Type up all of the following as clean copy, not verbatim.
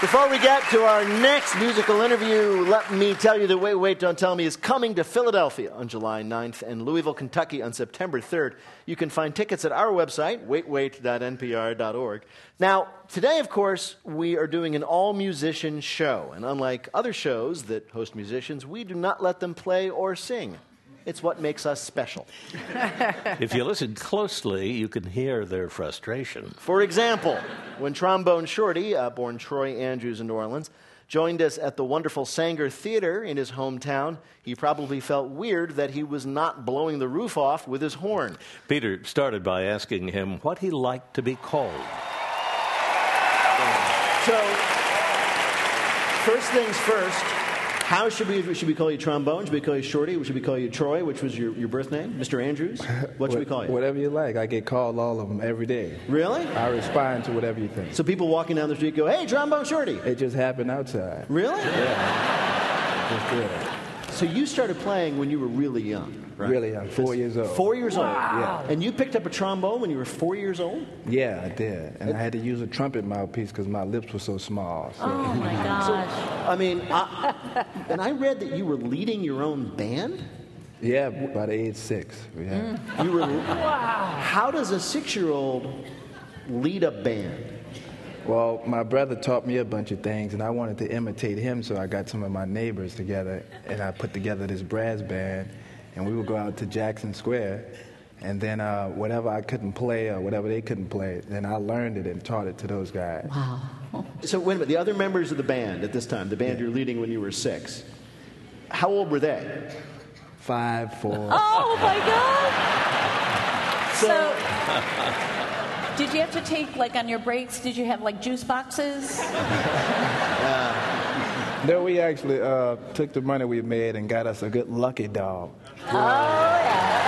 Before we get to our next musical interview, let me tell you that Wait, Wait, Don't Tell Me is coming to Philadelphia on July 9th and Louisville, Kentucky on September 3rd. You can find tickets at our website, waitwait.npr.org. Now, today, of course, we are doing an all-musician show. And unlike other shows that host musicians, we do not let them play or sing. It's what makes us special. If you listen closely, you can hear their frustration. For example, when Trombone Shorty, born Troy Andrews in New Orleans, joined us at the wonderful Sanger Theater in his hometown, he probably felt weird that he was not blowing the roof off with his horn. Peter started by asking him what he liked to be called. So, first things first, how should we call you Trombone? Should we call you Shorty? Should we call you Troy, which was your birth name? Mr. Andrews? What should we call you? Whatever you like. I get called all of them every day. Really? I respond to whatever you think. So people walking down the street go, hey, Trombone Shorty. It just happened outside. Really? Yeah. Just did it. So you started playing when you were really young, right? Really young, 4 years old. 4 years old? Yeah. And you picked up a trombone when you were 4 years old? Yeah, I did. And I had to use a trumpet mouthpiece because my lips were so small. So. Oh, my gosh. I mean, and I read that you were leading your own band? Yeah, by the age 6. Yeah. You were. Wow. How does a 6-year-old lead a band? Well, my brother taught me a bunch of things, and I wanted to imitate him, so I got some of my neighbors together, and I put together this brass band, and we would go out to Jackson Square, and then whatever I couldn't play or whatever they couldn't play, then I learned it and taught it to those guys. Wow. So wait a minute, the other members of the band at this time, the band you're leading when you were 6, how old were they? 5, 4. Oh, my God. So did you have to take, like, on your breaks, did you have, like, juice boxes? No, we actually took the money we made and got us a good lucky dog. Oh, yeah.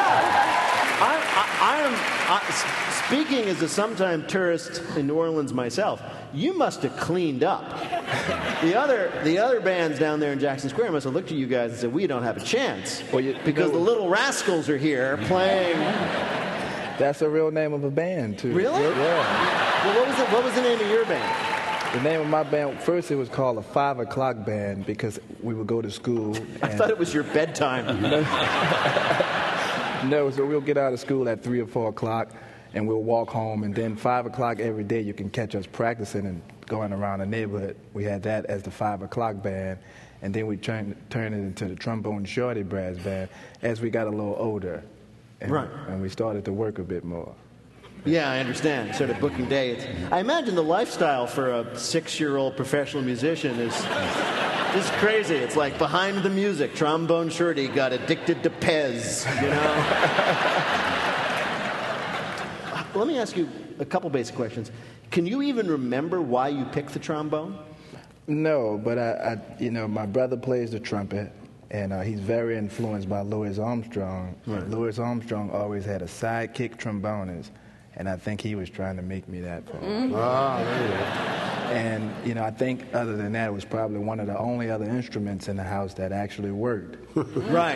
Speaking as a sometime tourist in New Orleans myself, you must have cleaned up. The other bands down there in Jackson Square must have looked at you guys and said, we don't have a chance. Because the Little Rascals are here playing. That's the real name of a band, too. Really? Yeah. Well, what was the name of your band? The name of my band, first it was called the 5 o'clock band because we would go to school. I thought it was your bedtime. No, so we'll get out of school at 3 or 4 o'clock and we'll walk home, and then 5 o'clock every day you can catch us practicing and going around the neighborhood. We had that as the 5 o'clock band, and then we turned it into the Trombone Shorty brass band as we got a little older. And we started to work a bit more. Yeah, I understand. Sort of booking dates. I imagine the lifestyle for a 6-year-old professional musician is crazy. It's like behind the music, Trombone Shorty got addicted to Pez, you know? Let me ask you a couple basic questions. Can you even remember why you picked the trombone? No, but my brother plays the trumpet. And he's very influenced by Louis Armstrong. Right. Louis Armstrong always had a sidekick trombonist, and I think he was trying to make me that for him. And, I think other than that, it was probably one of the only other instruments in the house that actually worked. Right.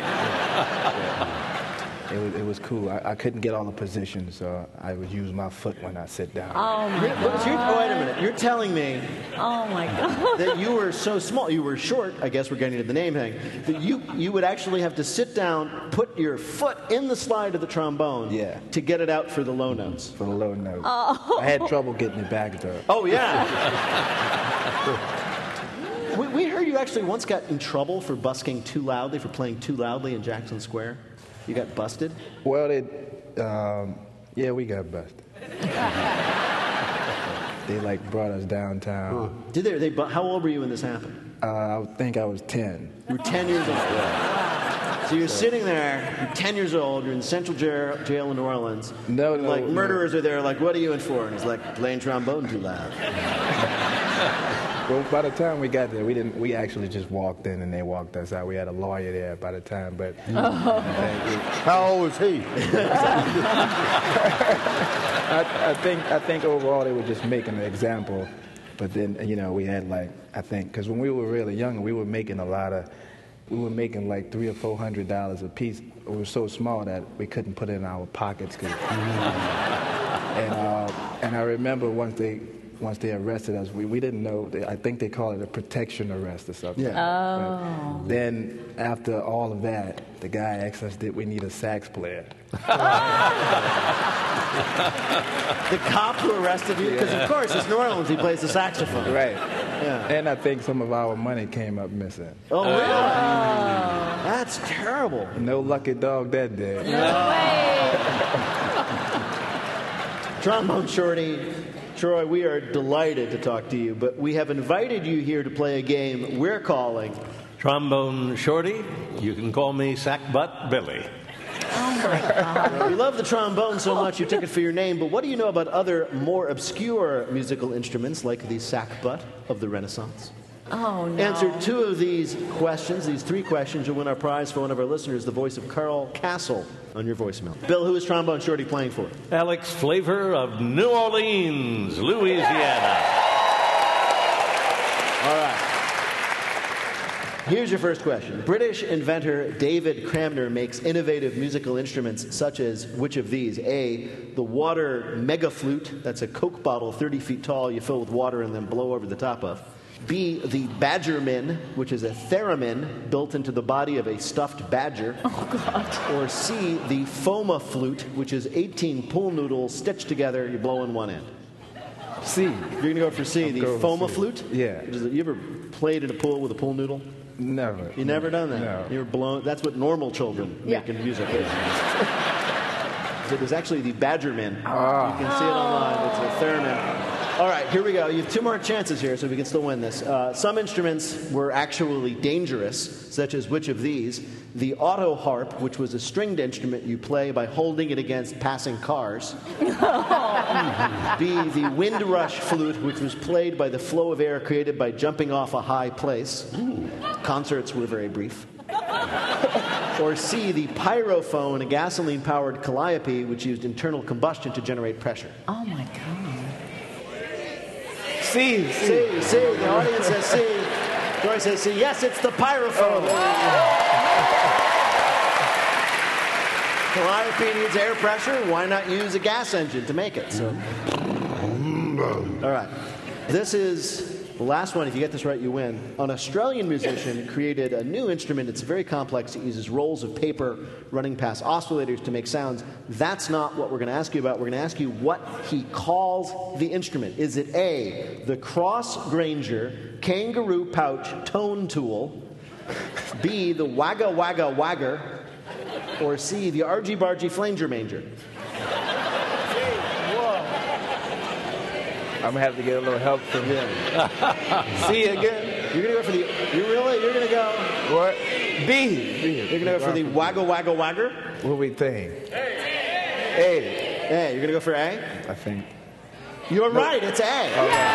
It was cool. I couldn't get all the positions, so I would use my foot when I sit down. Oh, my God. Wait a minute. You're telling me oh, my God. that you were so small, you were short, I guess we're getting to the name thing, that you would actually have to sit down, put your foot in the slide of the trombone to get it out for the low notes. For the low notes. Oh. I had trouble getting it back, though. Oh, yeah. We heard you actually once got in trouble for busking too loudly, for playing too loudly in Jackson Square. You got busted? Well, we got busted. They brought us downtown. Did they? How old were you when this happened? I think I was 10. You were 10 years old. Yeah. So you're sitting there. You're 10 years old. You're in Central Jail in New Orleans. Murderers are there. Like, what are you in for? And it's like playing trombone too loud. Well, by the time we got there, we actually just walked in and they walked us out. We had a lawyer there by the time, but... How old was he? I think overall they were just making an example, but then, we had because when we were really young, we were making like $300 or $400 a piece. We were so small that we couldn't put it in our pockets. And I remember once they once they arrested us, we didn't know. I think they call it a protection arrest or something. Yeah. Oh. But then after all of that, the guy asked us, did we need a sax player? The cop who arrested you? Because, of course, it's New Orleans. He plays the saxophone. Right. Yeah. And I think some of our money came up missing. Oh, really? That's terrible. No lucky dog that day. No way. Trombone Shorty, Troy, we are delighted to talk to you, but we have invited you here to play a game we're calling Trombone Shorty, you can call me Sackbutt Billy. Oh my God. We love the trombone so much you took it for your name, but what do you know about other more obscure musical instruments like the sackbut of the Renaissance? Oh no. Answer two of these questions, these three questions, you'll win our prize for one of our listeners, the voice of Carl Castle, on your voicemail. Bill, who is Trombone Shorty playing for? Alex Flavor of New Orleans, Louisiana. All right. Here's your first question. British inventor David Cramner makes innovative musical instruments such as which of these? A, the water mega flute. That's a Coke bottle 30 feet tall you fill with water and then blow over the top of. B, the badgermin, which is a theremin built into the body of a stuffed badger. Oh God. Or C, the foma flute, which is 18 pool noodles stitched together, you blow in one end. C. You're going to go for C, the going with foma C. flute? Yeah. You ever played in a pool with a pool noodle? Never. You never done that? No. You were blown. That's what normal children Yeah. make in music. It was actually the badgermin. Ah. You can see it online. It's a theremin. All right, here we go. You have two more chances here, so we can still win this. Some instruments were actually dangerous, such as which of these? The auto harp, which was a stringed instrument you play by holding it against passing cars. B, the windrush flute, which was played by the flow of air created by jumping off a high place. Concerts were very brief. Or C, the pyrophone, a gasoline-powered calliope, which used internal combustion to generate pressure. Oh my God. C. C. The audience says C. Troy says C. Yes, it's the pyrophone. Calliope needs air pressure. Why not use a gas engine to make it? So, all right. This is the last one. If you get this right, you win. An Australian musician created a new instrument. It's very complex. It uses rolls of paper running past oscillators to make sounds. That's not what we're going to ask you about. We're going to ask you what he calls the instrument. Is it A, the Cross Granger kangaroo pouch tone tool, B, the Wagga Wagga Wagger, or C, the Argy Bargy Flanger Manger? I'm going to have to get a little help from him. C again. You're going to go for the... You're going to go... What? B. You're going to go for the Wagga Wagga Wagger? What we think? A. A. You're going to go for A? I think. You're right. It's A.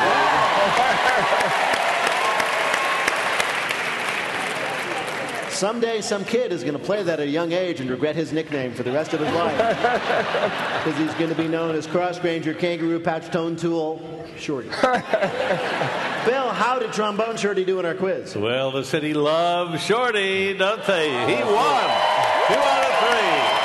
Someday, some kid is going to play that at a young age and regret his nickname for the rest of his life. Because he's going to be known as Cross Granger Kangaroo Pouch Tone Tool Shorty. Bill, how did Trombone Shorty do in our quiz? Well, the city loves Shorty, don't they? He won 2 out of 3.